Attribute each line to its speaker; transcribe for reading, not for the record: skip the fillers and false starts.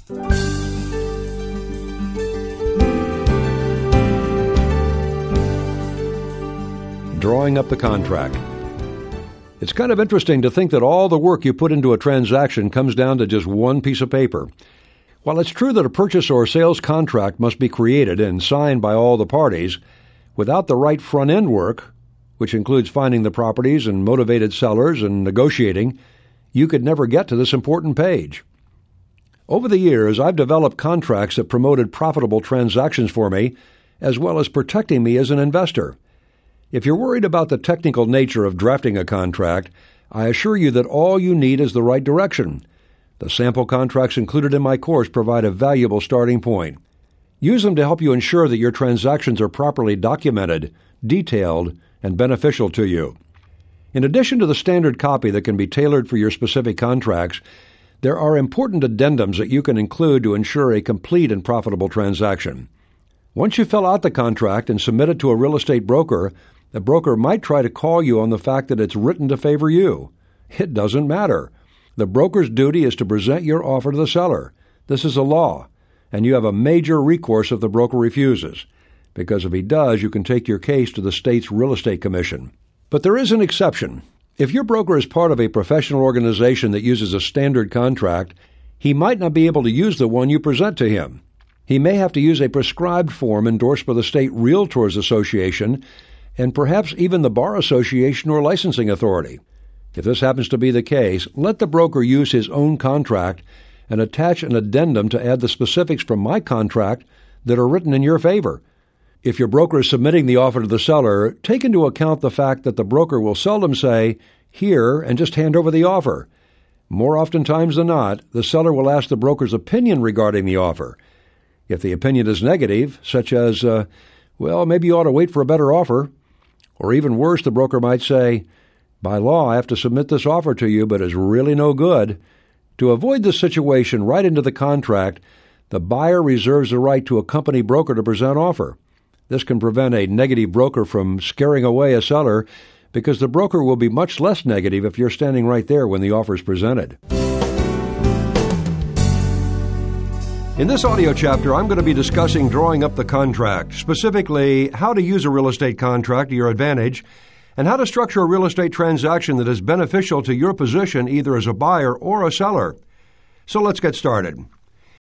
Speaker 1: Drawing up the contract. It's kind of interesting to think that all the work you put into a transaction comes down to just one piece of paper. While it's true that a purchase or sales contract must be created and signed by all the parties, without the right front-end work, which includes finding the properties and motivated sellers and negotiating, you could never get to this important page. Over the years, I've developed contracts that promoted profitable transactions for me, as well as protecting me as an investor. If you're worried about the technical nature of drafting a contract, I assure you that all you need is the right direction. The sample contracts included in my course provide a valuable starting point. Use them to help you ensure that your transactions are properly documented, detailed, and beneficial to you. In addition to the standard copy that can be tailored for your specific contracts, there are important addendums that you can include to ensure a complete and profitable transaction. Once you fill out the contract and submit it to a real estate broker, the broker might try to call you on the fact that it's written to favor you. It doesn't matter. The broker's duty is to present your offer to the seller. This is a law, and you have a major recourse if the broker refuses, because if he does, you can take your case to the state's real estate commission. But there is an exception. If your broker is part of a professional organization that uses a standard contract, he might not be able to use the one you present to him. He may have to use a prescribed form endorsed by the State Realtors Association and perhaps even the Bar Association or licensing authority. If this happens to be the case, let the broker use his own contract and attach an addendum to add the specifics from my contract that are written in your favor. If your broker is submitting the offer to the seller, take into account the fact that the broker will seldom say, "Here," and just hand over the offer. More oftentimes than not, the seller will ask the broker's opinion regarding the offer. If the opinion is negative, such as, well, maybe you ought to wait for a better offer, or even worse, the broker might say, "By law, I have to submit this offer to you, but it's really no good." To avoid this situation right into the contract, the buyer reserves the right to a company broker to present offer. This can prevent a negative broker from scaring away a seller because the broker will be much less negative if you're standing right there when the offer is presented. In this audio chapter, I'm going to be discussing drawing up the contract, specifically how to use a real estate contract to your advantage, and how to structure a real estate transaction that is beneficial to your position either as a buyer or a seller. So let's get started.